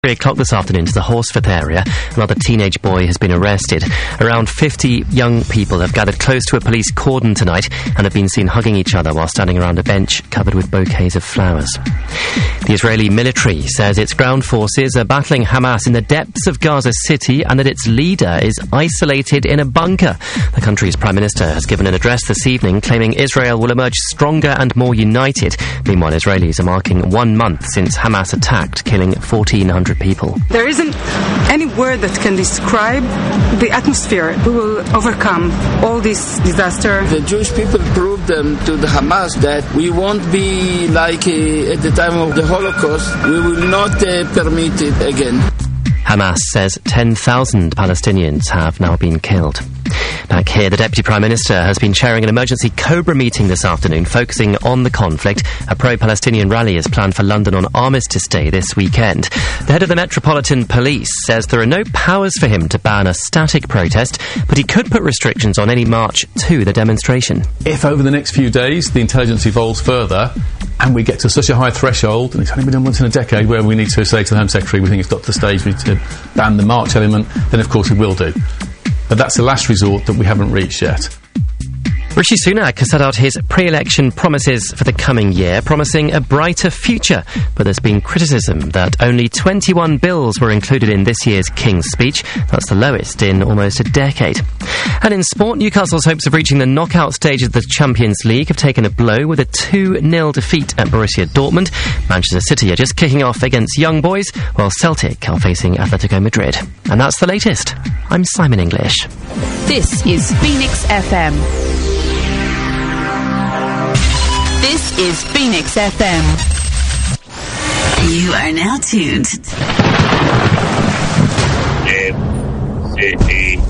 3 o'clock this afternoon to the Horsforth area. Another teenage boy has been arrested. Around 50 young people have gathered close to a police cordon tonight and have been seen hugging each other while standing around a bench covered with bouquets of flowers. The Israeli military says its ground forces are battling Hamas in the depths of Gaza City and that its leader is isolated in a bunker. The country's Prime Minister has given an address this evening claiming Israel will emerge stronger and more united. Meanwhile, Israelis are marking 1 month since Hamas attacked, killing 1,400 people. There isn't any word that can describe the atmosphere. We will overcome all this disaster. The Jewish people proved to the Hamas that we won't be like at the time of the Holocaust. We will not permit it again. Hamas says 10,000 Palestinians have now been killed. Back here, the Deputy Prime Minister has been chairing an emergency Cobra meeting this afternoon, focusing on the conflict. A pro-Palestinian rally is planned for London on Armistice Day this weekend. The head of the Metropolitan Police says there are no powers for him to ban a static protest, but he could put restrictions on any march to the demonstration. If over the next few days the intelligence evolves further and we get to such a high threshold, and it's only been done once in a decade, where we need to say to the Home Secretary we think it's got to the stage we need to ban the march element, then of course we will do. But that's the last resort that we haven't reached yet. Rishi Sunak has set out his pre-election promises for the coming year, promising a brighter future. But there's been criticism that only 21 bills were included in this year's King's Speech. That's the lowest in almost a decade. And in sport, Newcastle's hopes of reaching the knockout stage of the Champions League have taken a blow with a 2-0 defeat at Borussia Dortmund. Manchester City are just kicking off against Young Boys, while Celtic are facing Atletico Madrid. And that's the latest. I'm Simon English. This is Phoenix FM. This is Phoenix FM. You are now tuned. City.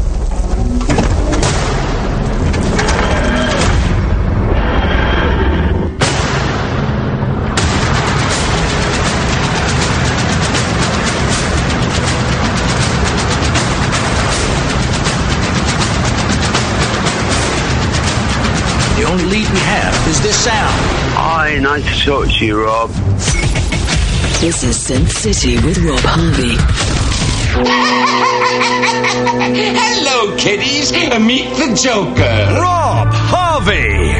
The only lead we have is this sound. Hi, nice to talk to you, Rob. This is Synth City with Rob Harvey. Hello, kiddies. Meet the Joker. Rob Harvey.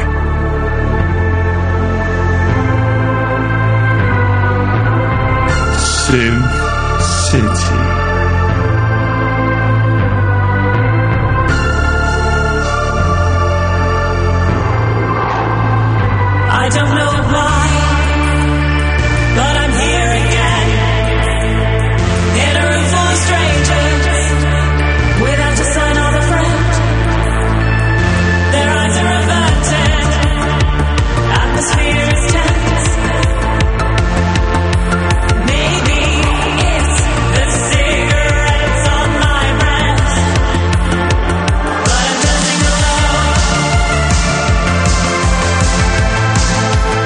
Synth City. I don't know why, but I'm here again, in a room full of strangers, without a sign of a friend. Their eyes are averted, atmosphere is tense. Maybe it's the cigarettes on my breath, but I'm dancing alone.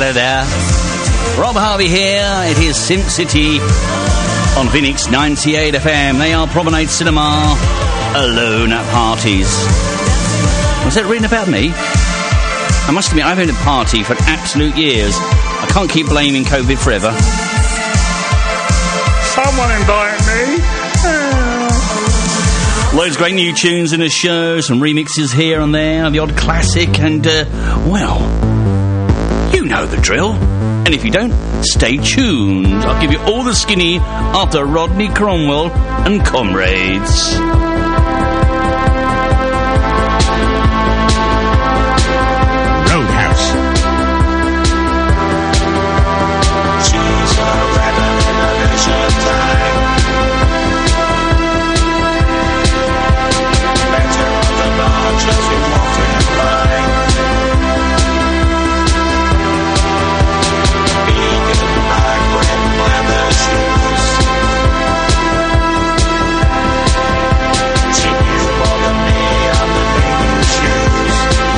Hello there. Rob Harvey here. It is Synth City on Phoenix 98 FM. They are Promenade Cinema, alone at parties. Was that written about me? I must admit, I've been at a party for absolute years. I can't keep blaming COVID forever. Someone invite me. Loads of great new tunes in the show, some remixes here and there, the odd classic, and, well, you know the drill. And if you don't, stay tuned. I'll give you all the skinny after Rodney Cromwell and Comrades. Roadhouse. She's a rebel in a leisure time. Better on the march as we walk in line. Vegan black red leather shoes. She knew more than me on the baby shoes.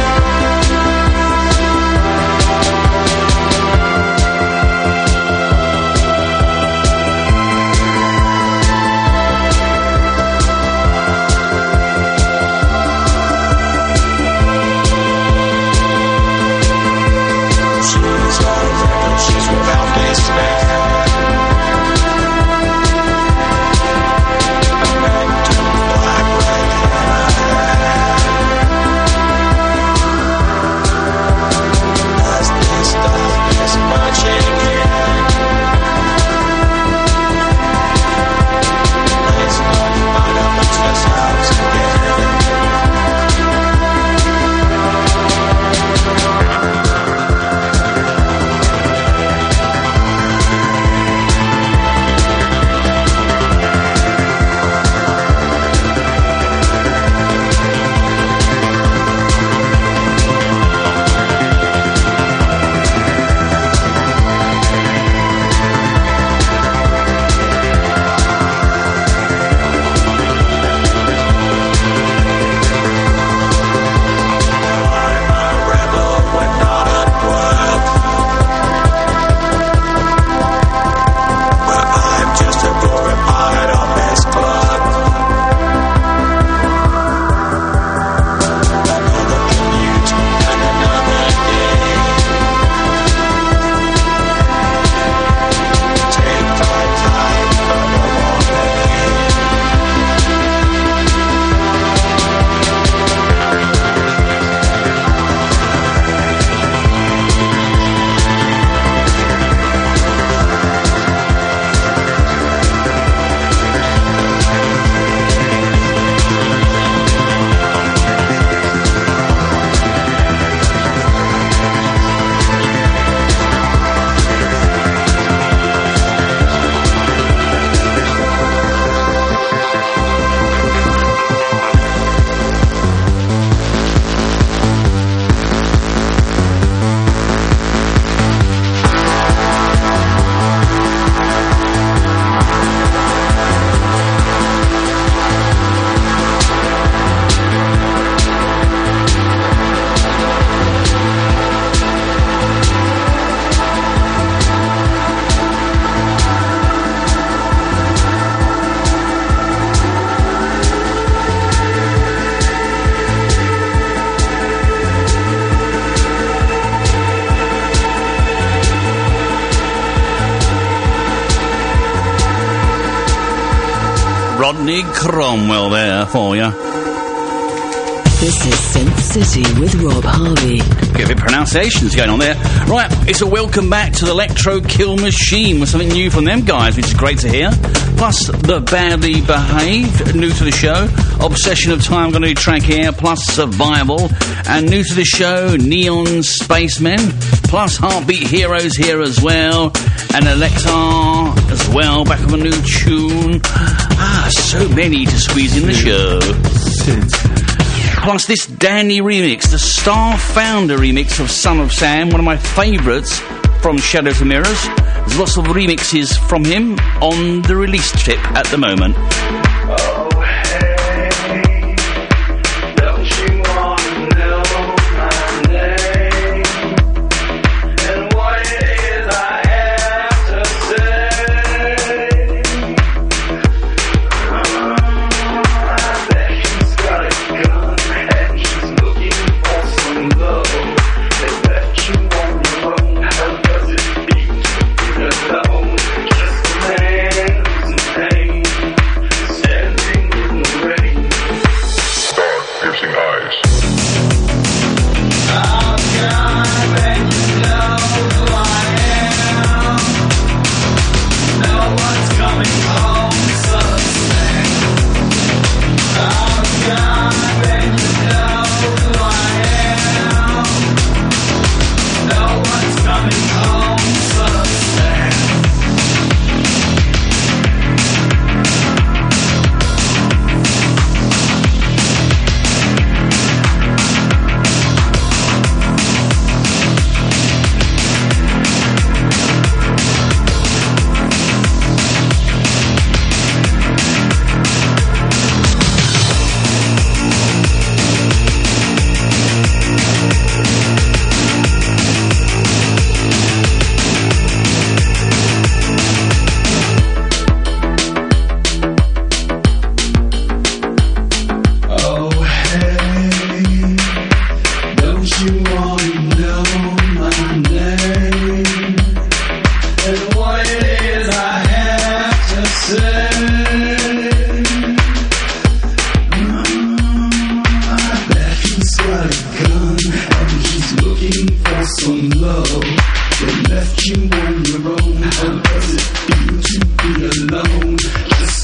She's a rebel, she's without despair. A man to black red hair. As this darkness marching in, let's not fight amongst ourselves again. I'm a rebel when not at work. Well, I'm just a glorified office clerk. Another commute and another day. Take my time for no more pain. Rodney Cromwell there for you. This is Synth City with Rob Harvey. Good bit of pronunciations going on there. Right, it's a welcome back to the Electro Kill Machine with something new from them guys, which is great to hear. Plus, The Badly Behaved, new to the show. Obsession of Time, going to do track here. Plus, Survival. And new to the show, Neon Spacemen. Plus, Heartbeat Heroes here as well. And Electar as well, back with a new tune. So many to squeeze in the show. Plus this Danny remix, the Star Founder remix of Son of Sam, one of my favourites from Shadow to Mirrors. There's lots of remixes from him on the release trip at the moment. Oh, hey, don't you want to know my name? And what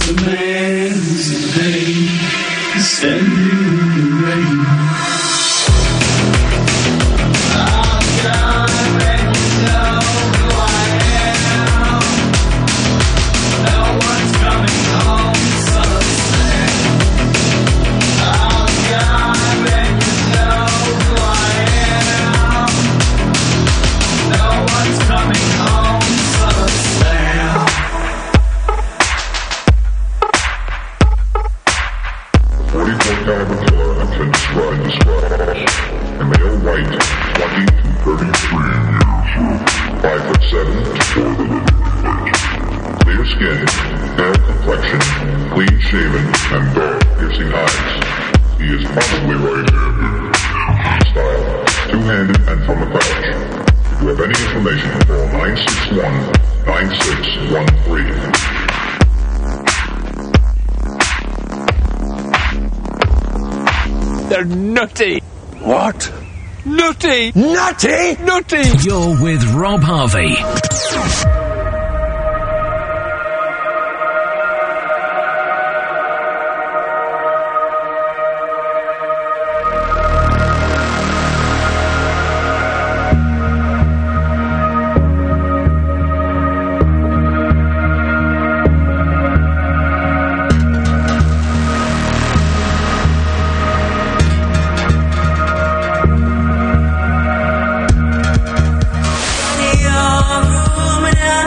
The man's in pain, standing in the rain. I've got to know who I am. No one's coming home so sad. I've got to know who I am. No one's coming home so sad. 44 caliber killer has been described as follows. A male white, 20 to 33 years old, 5'7" to 4'11". Clear skin, pale complexion, clean shaven, and dog-piercing eyes. He is probably right-handed. Style, two-handed and from a crouch. If you have any information, call 961-9613. They're nutty. What? Nutty. Nutty? Nutty. You're with Rob Harvey. Your room and I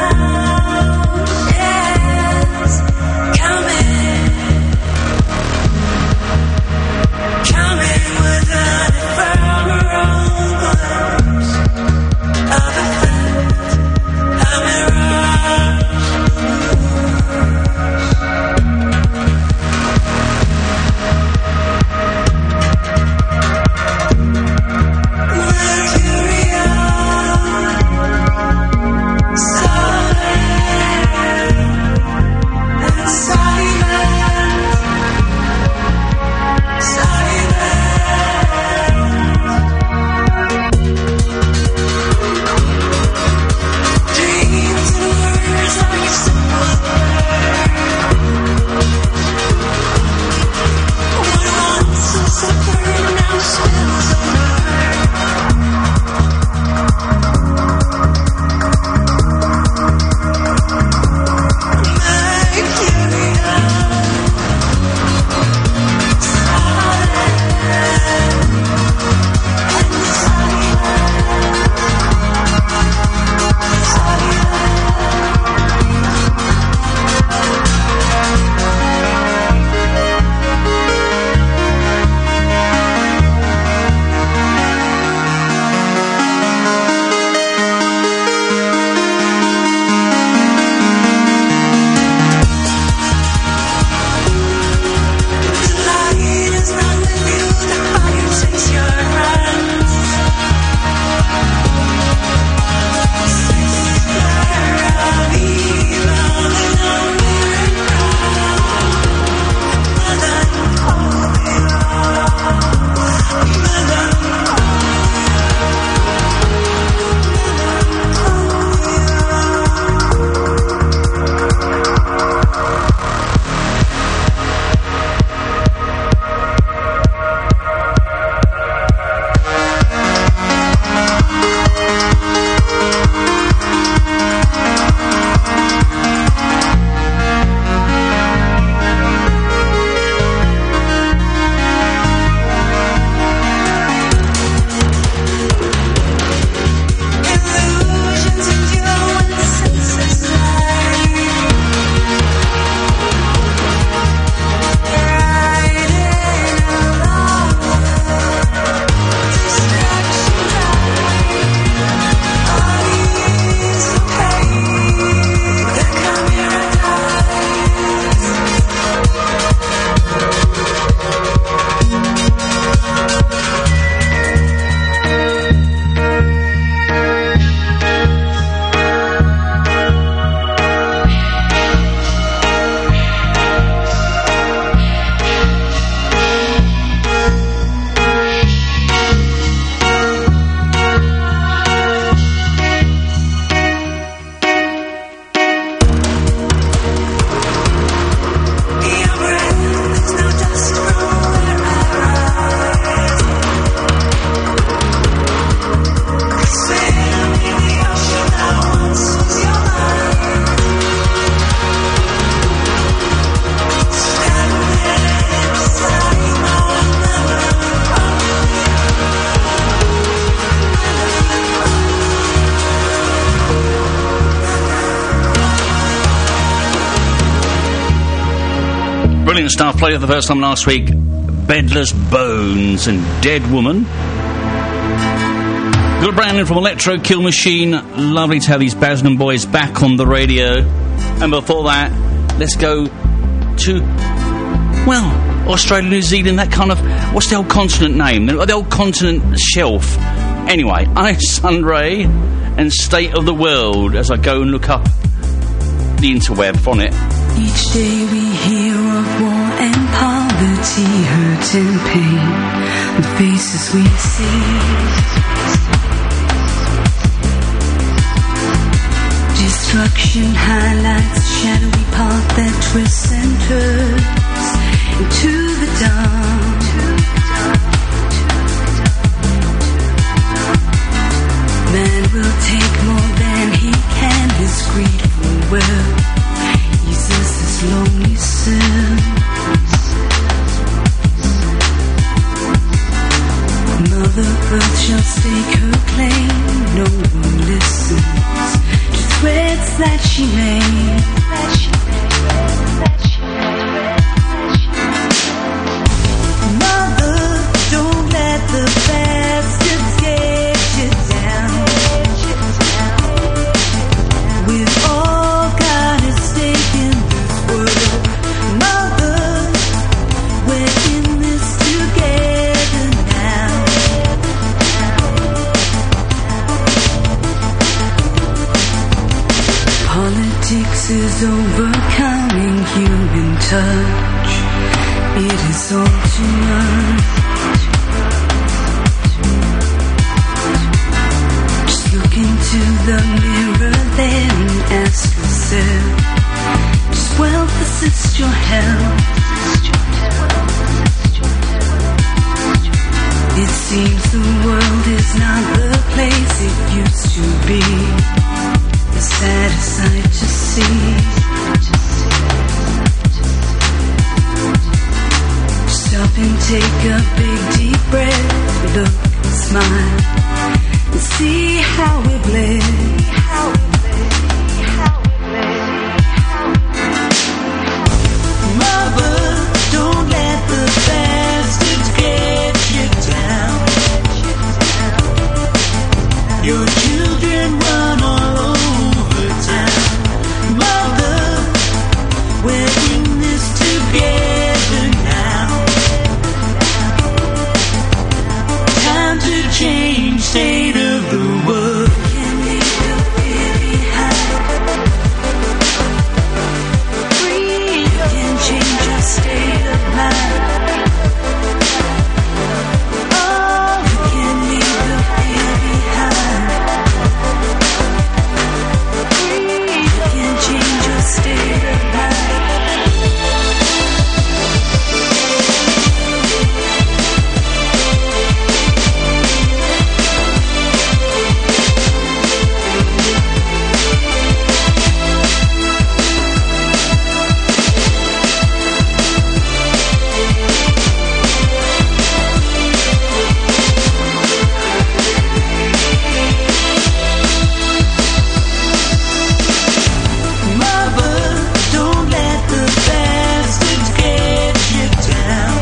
Brilliant stuff. Played it the first time last week. Bedler's Bones and Dead Woman. Got a brand new from Electro Kill Machine. Lovely to have these Basnan boys back on the radio. And before that, let's go to, well, Australia, New Zealand, that kind of, what's the old continent name? The old continent shelf. Anyway, Ice Sunray and State of the World as I go and look up the interweb on it. Each day we hear of war and poverty, hurt and pain, the faces we see. Destruction highlights a shadowy path that twists and turns into the dark. Man will take more than he can, his greed for wealth eases his lonely self. Mother Earth shall stake her claim, no one listens to threats that she made. Mother, don't let the bastards get you down. We've all got a stake in this world. Mother, we're in this together now. Politics is overcoming human touch. It is all too much. Just look into the mirror then and ask yourself, does wealth assist your health? It seems the world is not the place it used to be. A sad sight to see. Stop and take a big deep breath, look and smile, and see how we blend. Mother, don't let the bastards get you down. Your children run all over town. Mother, we're in this together now. Time to change state of the world. Can leave the fear behind. Breathe, can change your state of mind. Oh, we can leave the fear behind. Breathe, can change your state of mind. Mother, don't let the bastards get you down.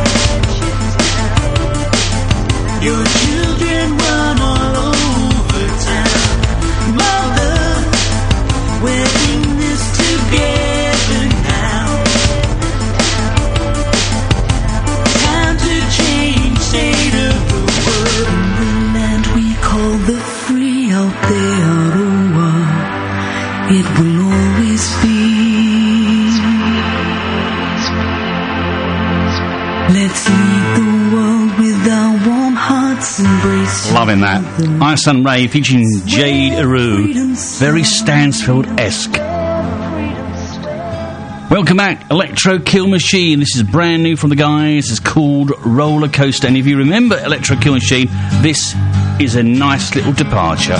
Your children run all over town. Mother, we're in this together now. Time to change state of the world. The land we call the free out there, it will always be. Let's lead the world with our warm hearts, embrace. Loving that. Ice and Ray featuring Jade Aru. Very Stansfield-esque. Welcome back, Electro Kill Machine. This is brand new from the guys. It's called Roller Coaster. And if you remember Electro Kill Machine, this is a nice little departure.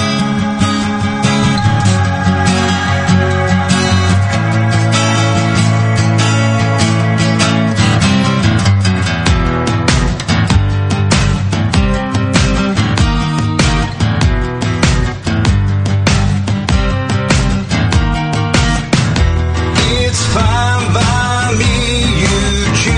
It's fine by me, you choose.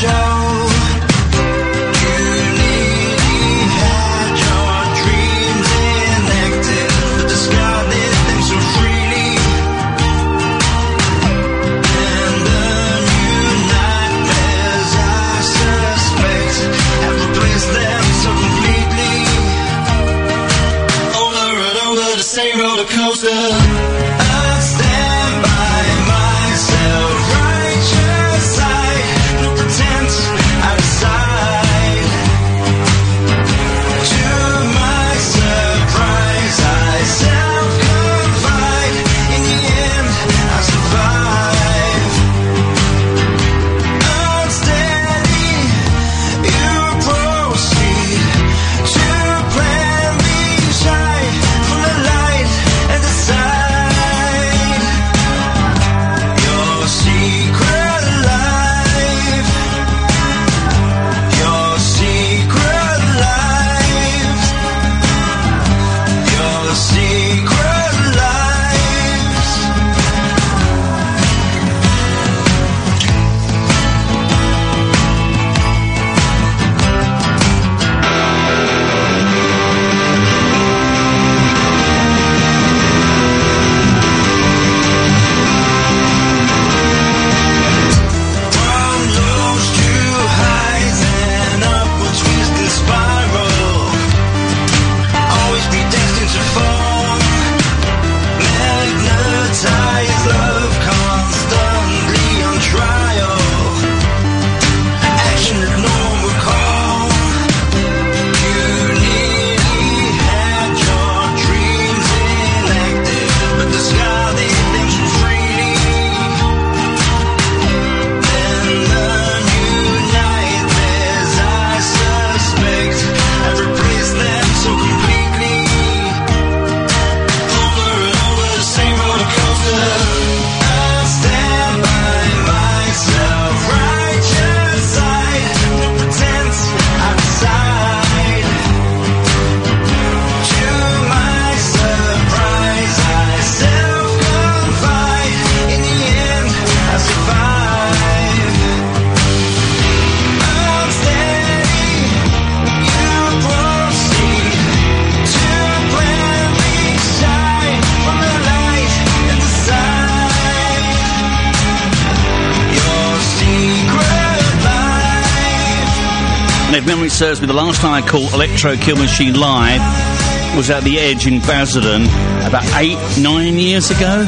If memory serves me, the last time I caught Electro Kill Machine live was at the Edge in Basildon about 8-9 years ago.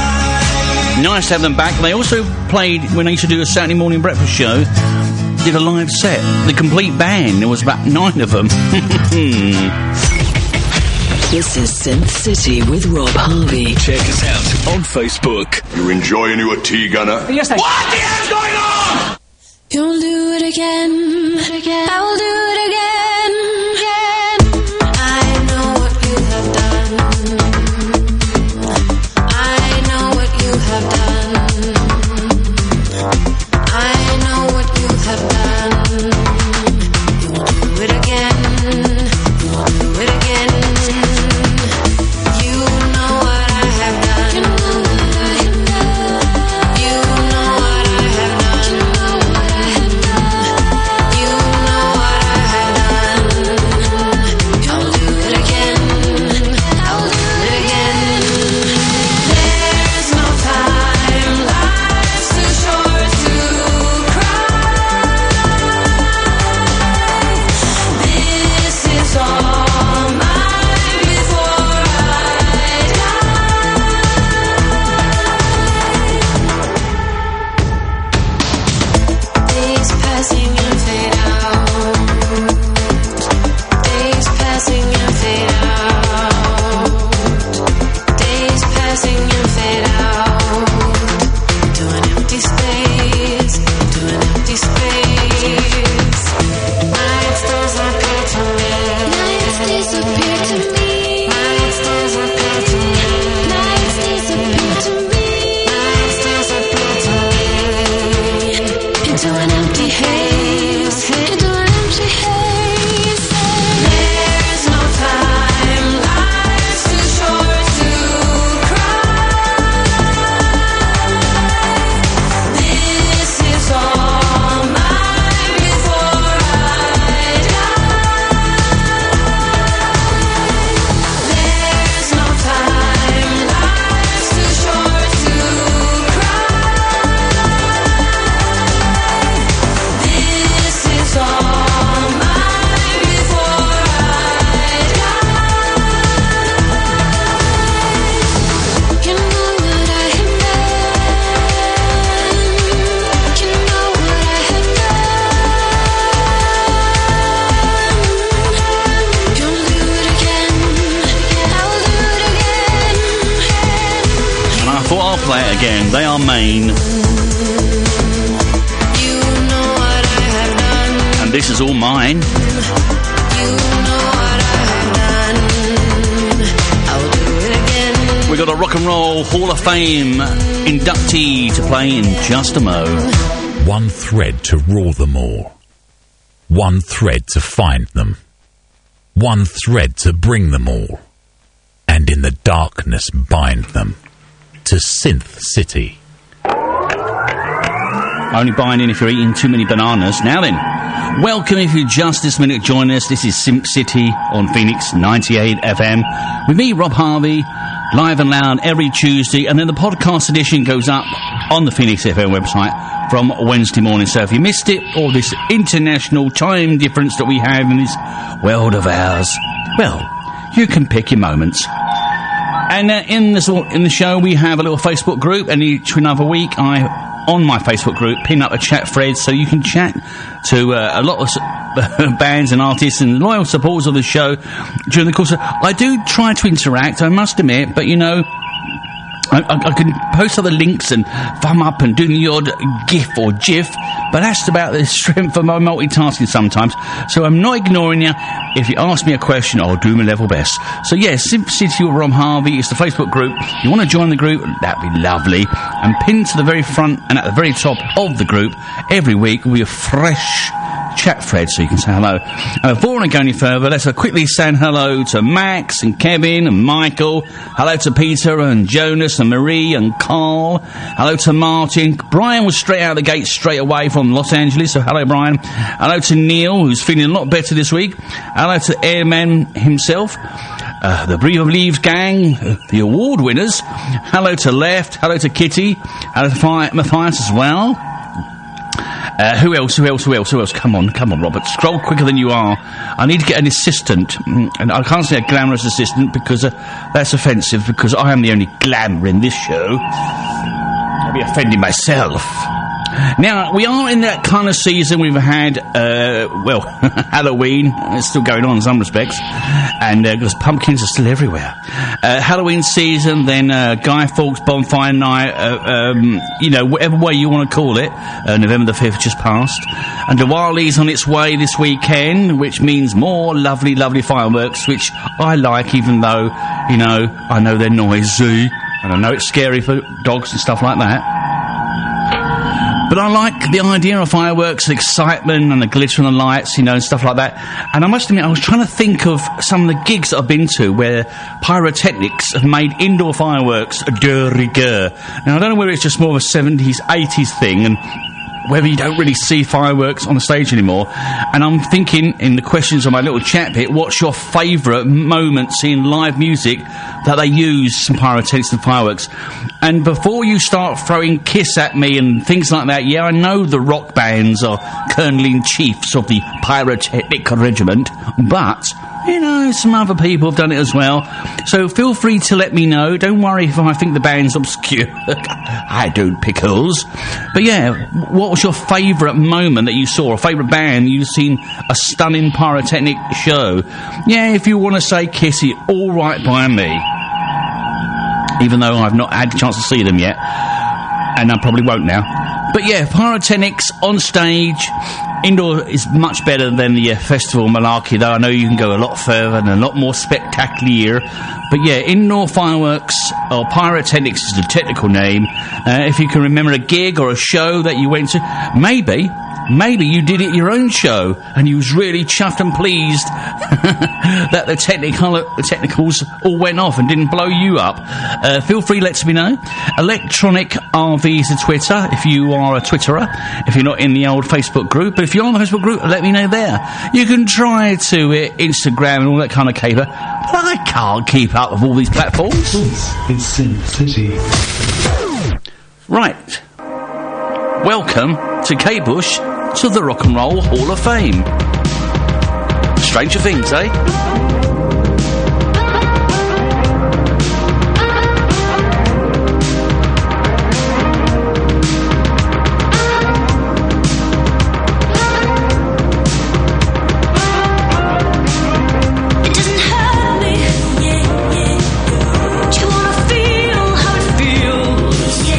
Nice to have them back. They also played, when I used to do a Saturday morning breakfast show, did a live set. The complete band, there was about 9 of them. This is Synth City with Rob Harvey. Check us out on Facebook. You enjoying your tea, Gunner? Yes, what the hell's going on? You'll do it again. I'll do it again. I know what you have done. I know what you have done. I know what you have done. You'll do it again. You'll do it again. You know what I have done. You know what I have done. You know what I have done. You know what I have done. You know what I have done. I'll do it again. I'll do it again. There's no time. Life's too short to cry. This is all mine before I die. Days passing and fade out. Days passing and fade out. Days passing and fade out. To an empty space. To an empty space. Nights disappear to me. Nights disappear to me. Nights disappear to me. Nights disappear to me. Nights disappear to me. Into an empty haze. Into an empty haze. There's no time. Life's too short to cry. This is all mine play it again. They are Maine. And this is all mine. We got a Rock and Roll Hall of Fame inductee to play in just a mo. One thread to rule them all. One thread to find them. One thread to bring them all. And in the darkness bind them. To Synth City. Only binding if you're eating too many bananas. Now then, welcome if you just this minute join us. This is Synth City on Phoenix 98 FM. With me, Rob Harvey, live and loud every Tuesday. And then the podcast edition goes up on the Phoenix FM website from Wednesday morning. So if you missed it, or this international time difference that we have in this world of ours, well, you can pick your moments. And in the show, we have a little Facebook group, and each another week, on my Facebook group, pin up a chat thread so you can chat to a lot of bands and artists and loyal supporters of the show during the course of... I do try to interact, I must admit, but, you know... I can post other links and thumb up and do the odd GIF or GIF, but that's about the strength of my multitasking sometimes. So I'm not ignoring you. If you ask me a question, I'll do my level best. So yeah, Synth City with Rob Harvey is the Facebook group. If you want to join the group, that'd be lovely. And pinned to the very front and at the very top of the group every week will be a fresh chat thread so you can say hello. And before I go any further, let's quickly say hello to Max and Kevin and Michael. Hello to Peter and Jonas and Marie and Carl. Hello to Martin. Brian was straight out of the gate straight away from Los Angeles, so hello Brian. Hello to Neil, who's feeling a lot better this week. Hello to Airman himself. The Breathe of Leaves gang, the award winners. Hello to Left. Hello to Kitty. Hello to Matthias as well. Who else? Come on, Robert. Scroll quicker than you are. I need to get an assistant. And I can't say a glamorous assistant because that's offensive, because I am the only glamour in this show. I'll be offending myself. Now, we are in that kind of season. We've had, Halloween. It's still going on in some respects. And, because pumpkins are still everywhere. Halloween season, then, Guy Fawkes Bonfire Night, whatever way you want to call it. November the 5th just passed. And Diwali's on its way this weekend, which means more lovely, lovely fireworks, which I like, even though, I know they're noisy. And I know it's scary for dogs and stuff like that. But I like the idea of fireworks, the excitement and the glitter and the lights, and stuff like that. And I must admit, I was trying to think of some of the gigs that I've been to where pyrotechnics have made indoor fireworks de rigueur. Now, I don't know whether it's just more of a 70s, 80s thing, and whether you don't really see fireworks on the stage anymore. And I'm thinking, in the questions on my little chat bit, what's your favourite moment seeing live music that they use some pyrotechnics and fireworks? And before you start throwing Kiss at me and things like that, yeah, I know the rock bands are colonel-in-chiefs of the pyrotechnic regiment, but... some other people have done it as well. So feel free to let me know. Don't worry if I think the band's obscure. I don't pick holes. But yeah, what was your favourite moment that you saw? A favourite band you've seen a stunning pyrotechnic show? Yeah, if you want to say Kiss, it all right by me. Even though I've not had a chance to see them yet. And I probably won't now. But yeah, pyrotechnics on stage... Indoor is much better than the festival malarkey, though I know you can go a lot further and a lot more spectacular. But yeah, indoor fireworks, or pyrotechnics is the technical name. If you can remember a gig or a show that you went to, maybe you did it your own show and you was really chuffed and pleased that the technicals all went off and didn't blow you up. Feel free, let me know. Electronic RV is the Twitter, if you are a Twitterer, if you're not in the old Facebook group. But if you're on the Facebook group, let me know there. You can try to Instagram and all that kind of caper, but I can't keep up with all these platforms. This is Synth City. Right. Welcome to K-Bush to the Rock and Roll Hall of Fame. Stranger things, eh? Yeah.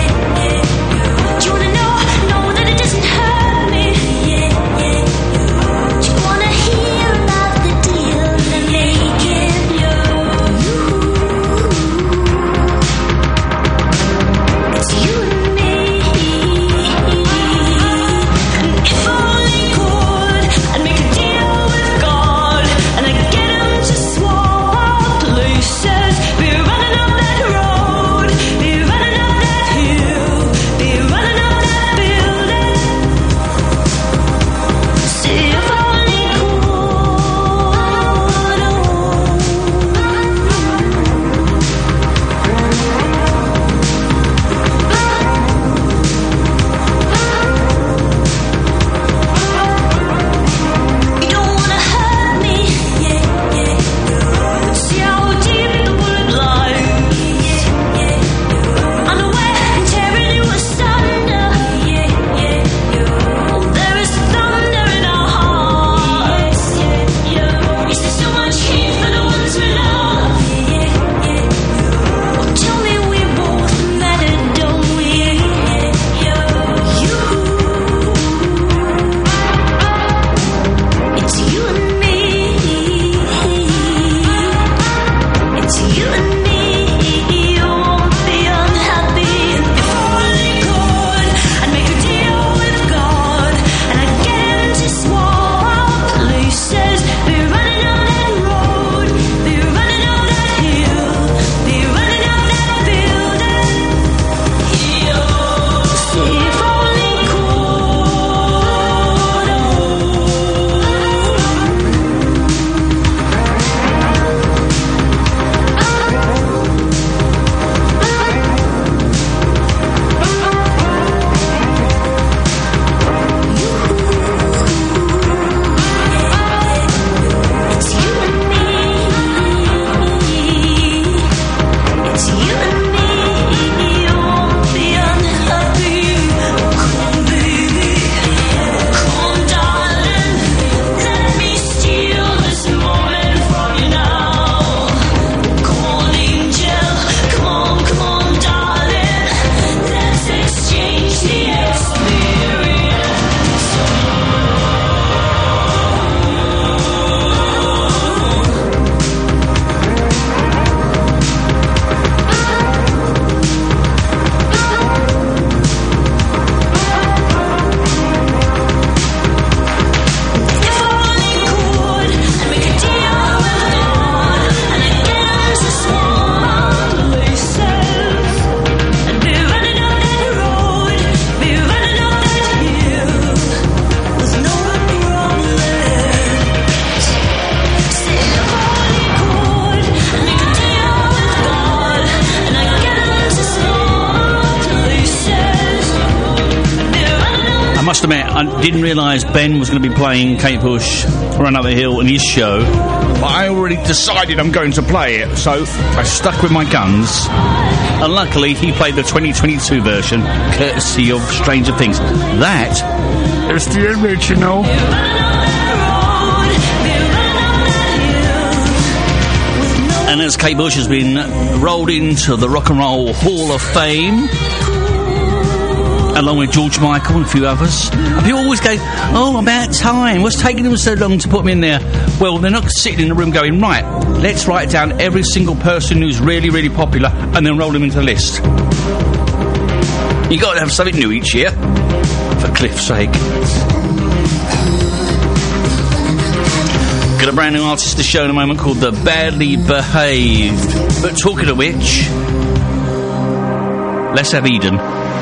must admit, I didn't realise Ben was going to be playing Kate Bush, Run Up the Hill in his show. But I already decided I'm going to play it, so I stuck with my guns. And luckily, he played the 2022 version, courtesy of Stranger Things. That is the original. And as Kate Bush has been rolled into the Rock and Roll Hall of Fame, along with George Michael and a few others, and people always go, oh, about time, what's taking them so long to put me in there? Well, they're not sitting in the room going, right, let's write down every single person who's really, really popular and then roll them into the list. You got to have something new each year, for Cliff's sake. Got a brand new artist to show in a moment called The Badly Behaved. But talking of which, let's have Eden.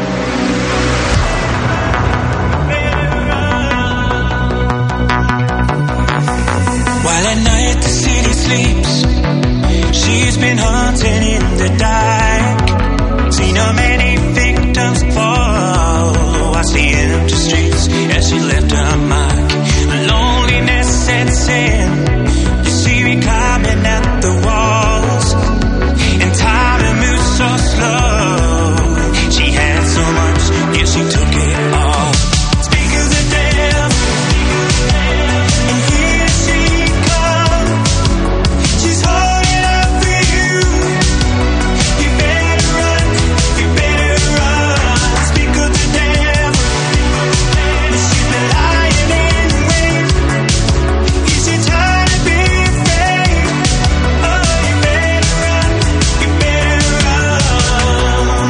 While at night the city sleeps, she's been haunted in the dark. Seen her many victims fall. Watch the empty streets as she left her mark. Loneliness sets in. You see me climbing at the walls, and time it moves so slow. She had so much, yet she took it all. Speak of the devil, and here she comes. She's holding up for you. You better run, you better run. Speak of the devil, and she's been lying in wait. Is it time to be afraid? Oh, you better run, you better run.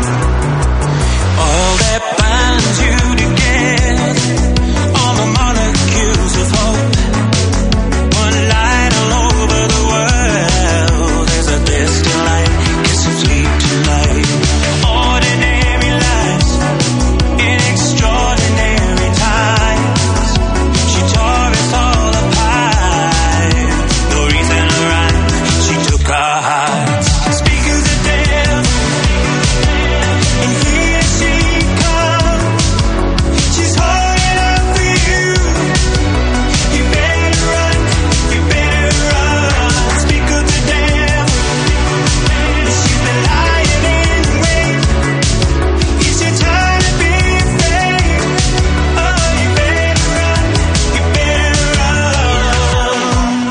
All that binds you together, all the molecules of hope. One light all over the world. There's a distant light, get some sleep tonight. Ordinary lives in extraordinary times. She tore us all apart. No reason to run, she took our hearts. Speak of the devil, and here she comes. She's holding up for you. You better run, you better run. Speak of the devil, and she's been lying in wait. Is it time to be afraid? Oh, you better run, you better run.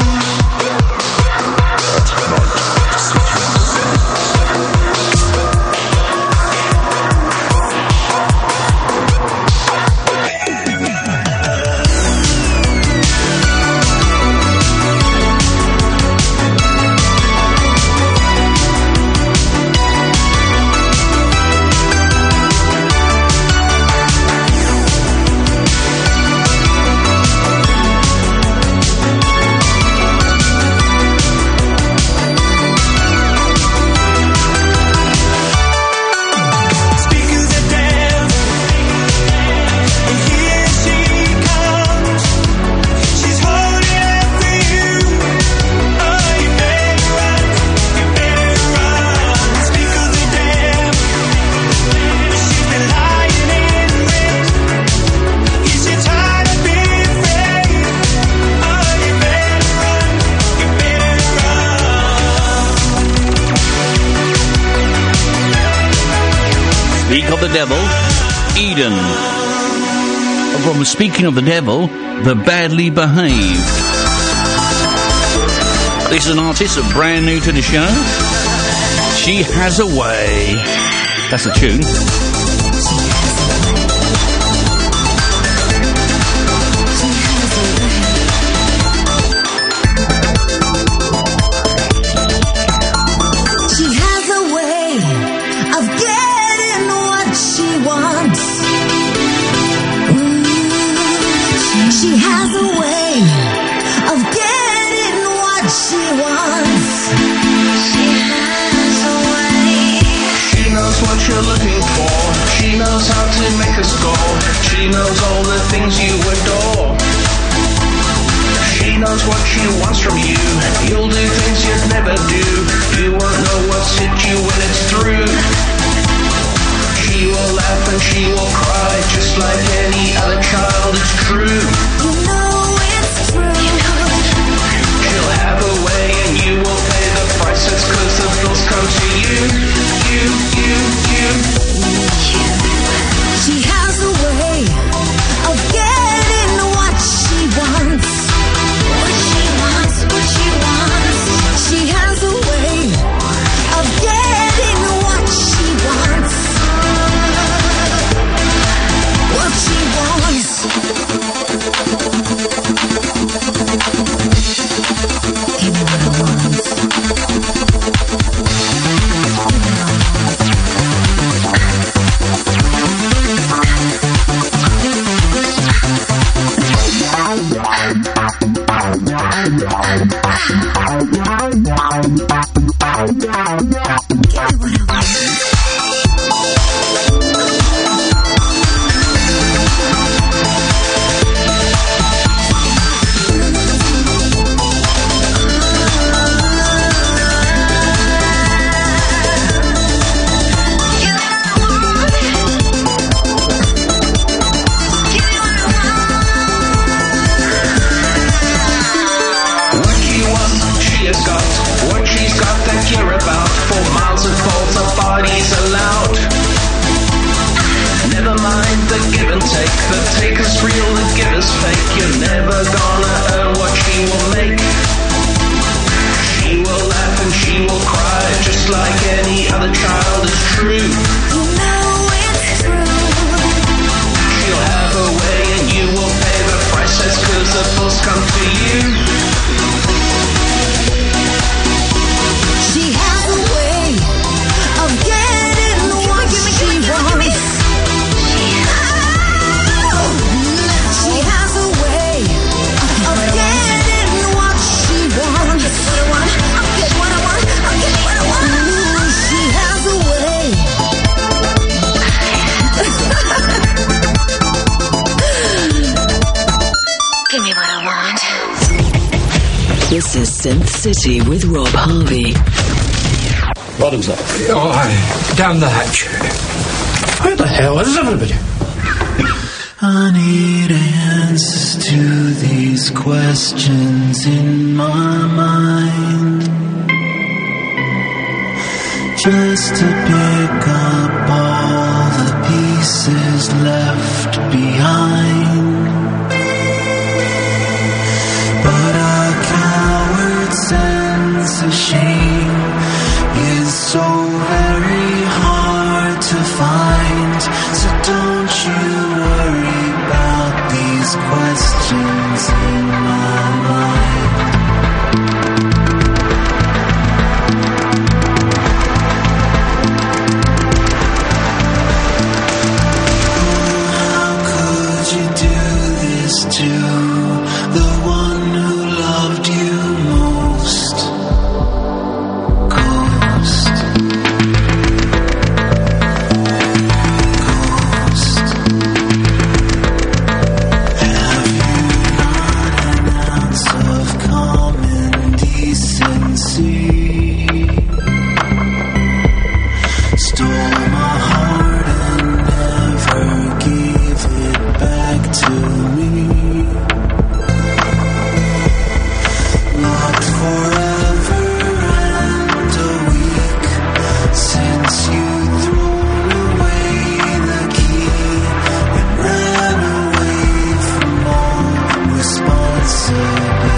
Speak of the devil, and here she comes. She's holding up for you. Oh, you better run, you better run. Speak of the devil, she's been lying in wait. Is it time to be afraid? Oh, you better run, you better run. Speak of the Devil, Eden. From Speaking of the Devil, The Badly Behaved. This is an artist brand new to the show. She Has a Way. That's the tune. She has a way of getting what she wants. She has a way of getting what she wants. She has a way. She knows what you're looking for. She knows how to make a score. She knows all the things you adore. She knows what she wants from you. You'll do things you'd never do. You won't know what's hit you when it's through. She will laugh and she will cry just like any other This is Synth City with Rob Harvey. Bottoms up. Oh, aye. Down the hatch. Where the hell is everybody? I need answers to these questions in my mind. Just to pick up all the pieces left behind. But a coward's sense of shame is so very hard to find. So don't you worry about these questions in my mind. How could you do this to the one who loved you most? Ghost. Have you not an ounce of common decency? Stole my heart and never gave it back to me. Locked forever and a week since you'd thrown away the key and ran away from all responsibility.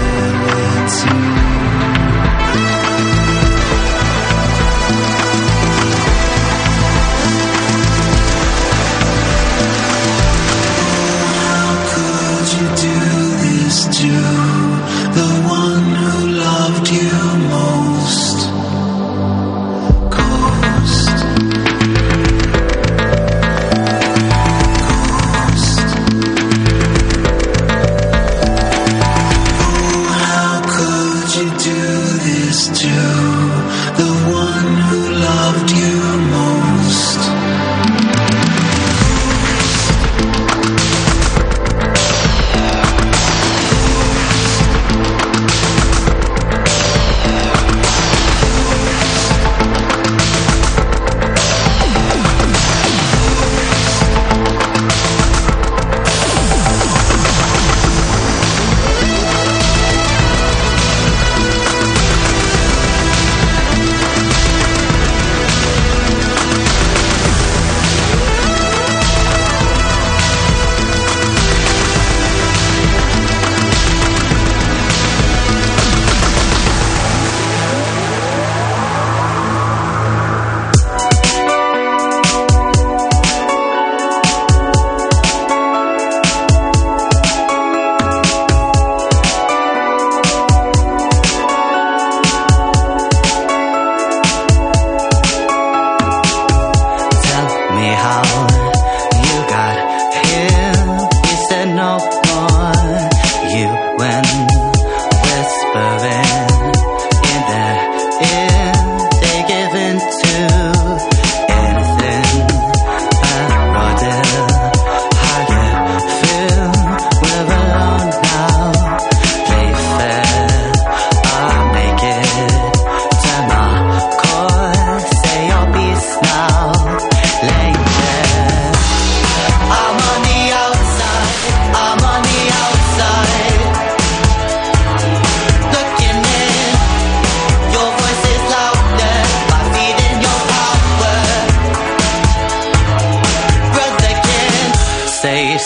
How could you do this to the one who loved you most? Ghost. Ghost. Oh, how could you do this to the one who loved you most?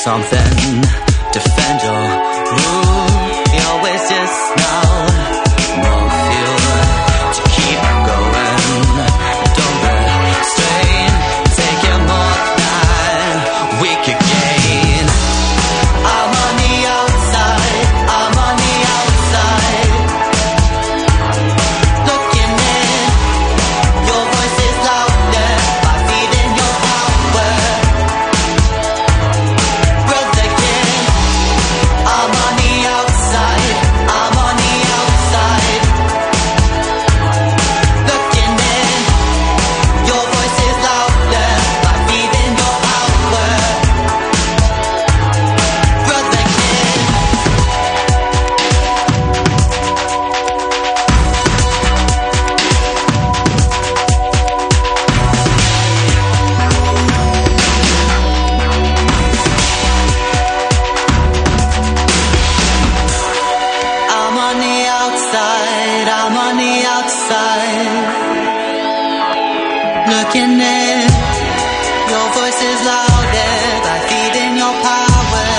something. Defend your rule. You always just know. More fuel to keep going. Don't restrain. Take it more than we could gain. I'm on the outside. I'm on the outside. Looking in. Your voice is louder. By feeding your power. Brother King. I'm on the outside. I'm on the outside. Looking in. Your voice is louder. By feeding your power. Brother King. I'm on the outside, I'm on the outside. Looking in, your voice is louder by feeding your power.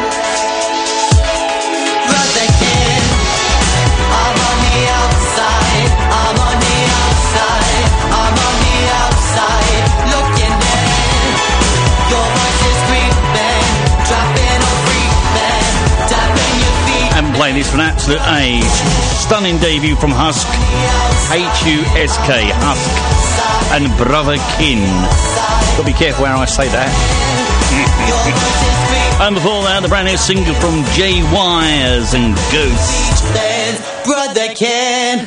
Brother King, I'm on the outside, I'm on the outside, I'm on the outside. Looking in, your voice is creeping, dropping or creeping, tapping your feet. And playing this for an absolute age. Stunning debut from Husk. H-U-S-K, Husk. And Brother Kin. Gotta be careful how I say that. And before that, the brand new single from Jay Wires and Ghost. Brother Ken.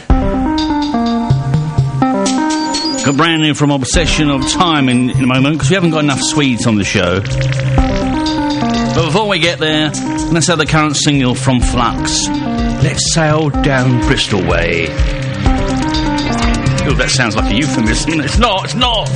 Got brand new from Obsession of Time in a moment, because we haven't got enough Swedes on the show. But before we get there, let's have the current single from Flux. Let's sail down Bristol Way. Oh, that sounds like a euphemism. It's not, it's not.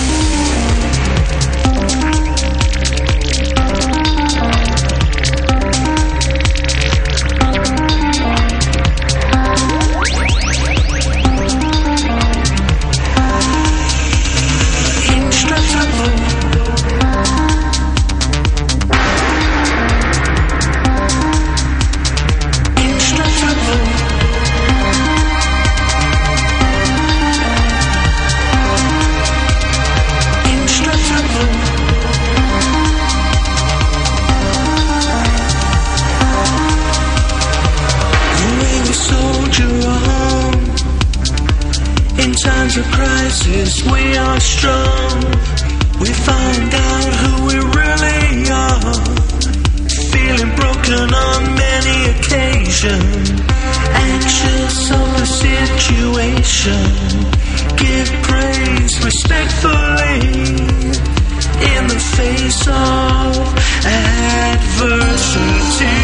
times of crisis, we are strong. We find out who we really are. Feeling broken on many occasions, anxious of the situation. Give praise respectfully in the face of adversity.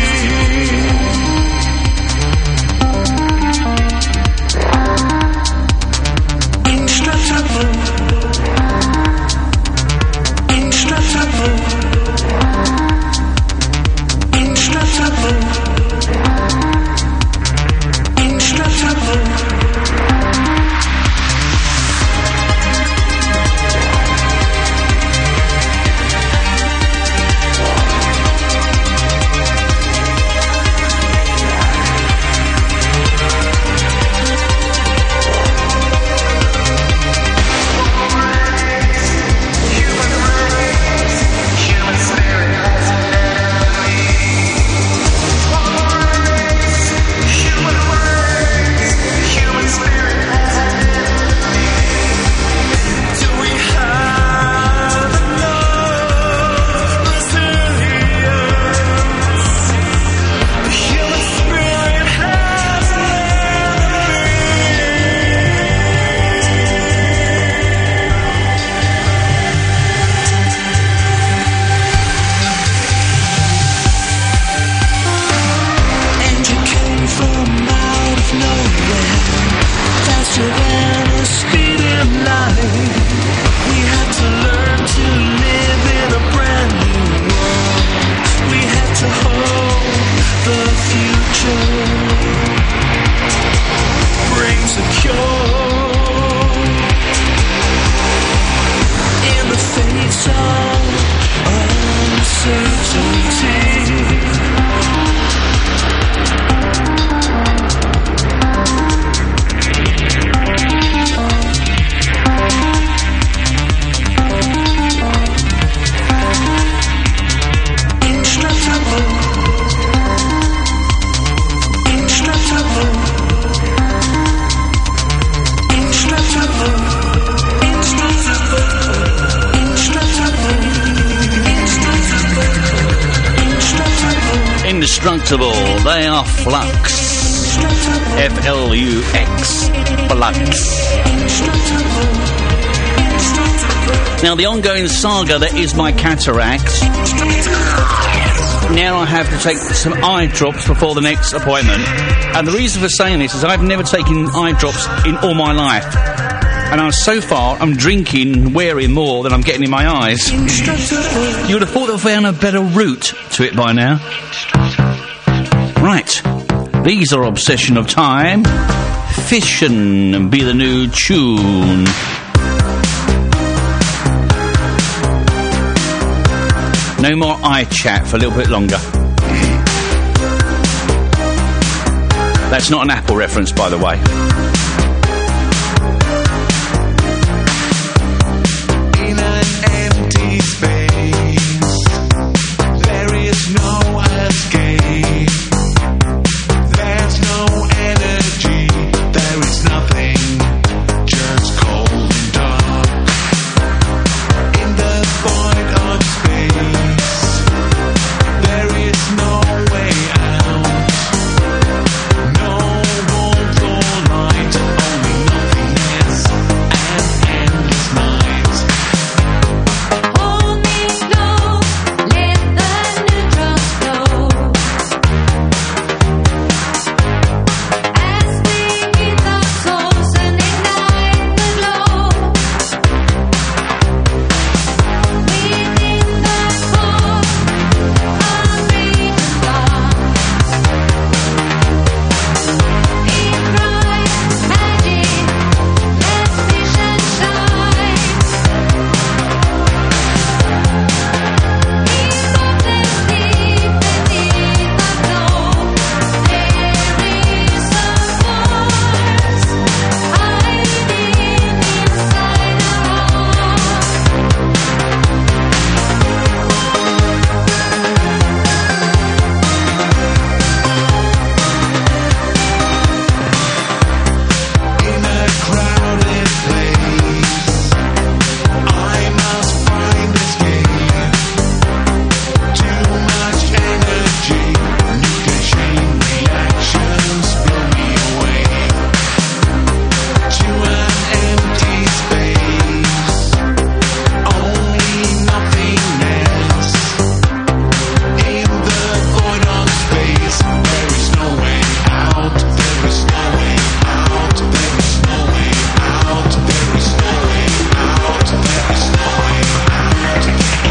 Indestructible, Indestructible. They are Flux. F-L-U-X. Flux. Now, the ongoing saga that is my cataract. Now I have to take some eye drops before the next appointment. And the reason for saying this is I've never taken eye drops in all my life. And so far, I'm drinking and wearing more than I'm getting in my eyes. You would have thought I found a better route to it by now. Right. These are Obsession of Time. Fission be the new tune. No more eye chat for a little bit longer. That's not an Apple reference, by the way. In an empty space, there is no escape. There's no energy, there is nothing, just cold and dark. In the void of space, there is no way out. No warmth or light, only nothingness and endless night. Hold me slow, let the neutrons flow. As we give our souls and ignite the glow. Within the core, unreached star. In bright magic, let's vision shine. In a crowded place, I must find escape. Too much energy, nuclear chain reactions blow me away. To an empty space, only nothingness. In the void of space, there is no way out. There is no way out. There is no way out. There is no way out. There is no way out.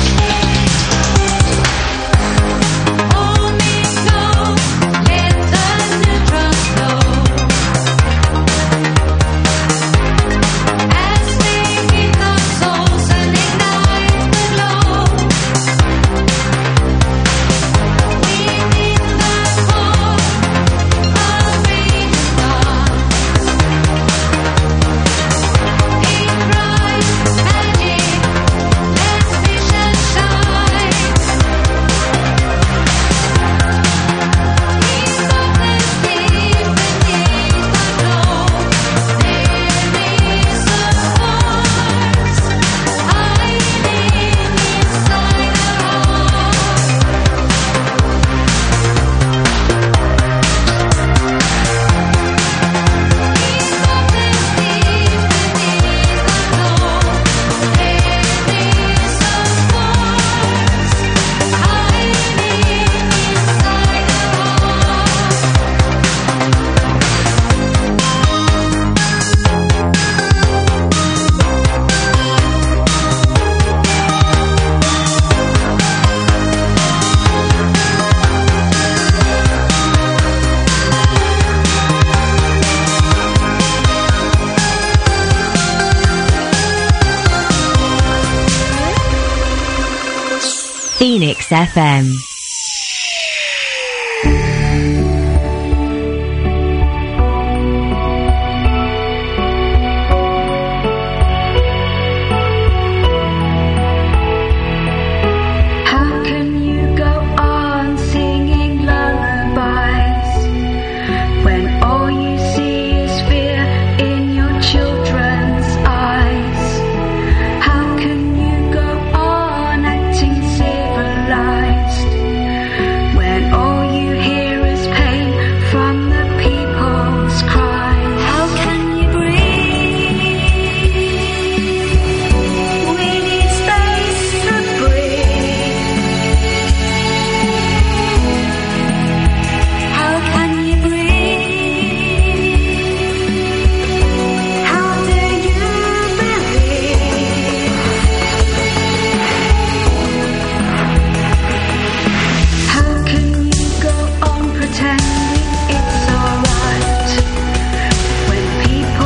Hold me slow, let the neutrons flow. As we give our souls and ignite the glow. Within the core, unreached star. In bright magic, let's vision shine. Phoenix FM.